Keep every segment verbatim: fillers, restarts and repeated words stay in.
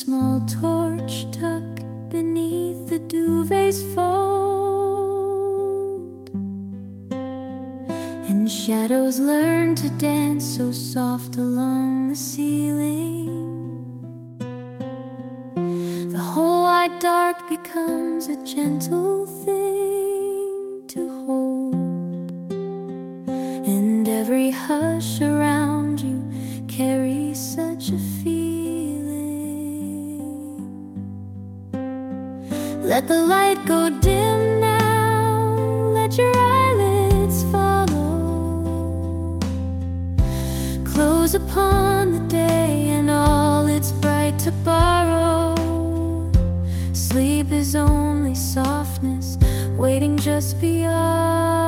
small torch tucked beneath the duvet's fold, and shadows learn to dance so soft along the ceiling. The whole wide dark becomes a gentle thing to hold, and every hush around you carries such a feeling. Let the light go dim now, let your eyelids follow. Close upon the day and all its bright to borrow. Sleep is only softness waiting just beyond.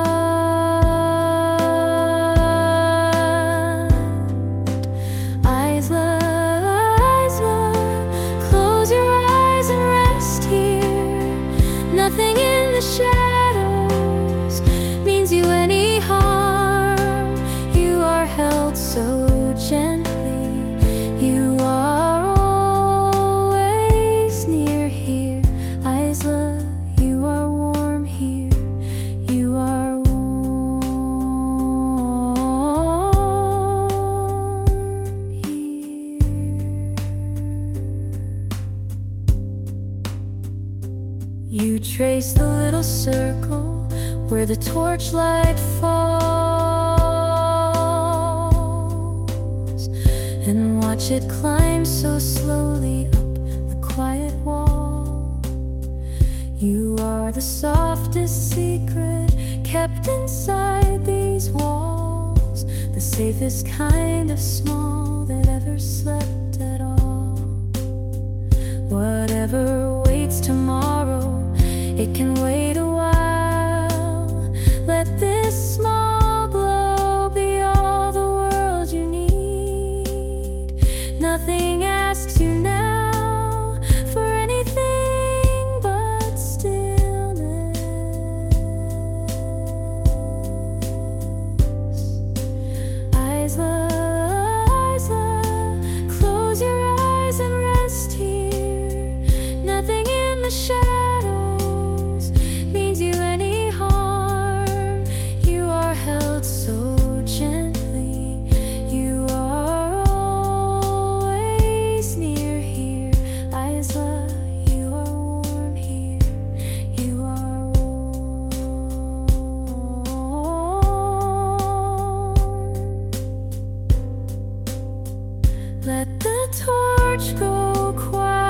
Nothing in the shadows means you any harm. You are held so gently. You are always near here. Isla, you are warm here. You are warm here. You trace the little circle where the torchlight falls, and watch it climb so slowly up the quiet wall. You are the softest secret kept inside these walls, the safest kind of small that ever slept at all. Whatever waits tomorrow, it can wait a while. Let this small glow be all the world you need. Nothing asks you now for anything but stillness. Isla, Isla, close your eyes and rest here. Nothing in the shadows let the torch go quiet.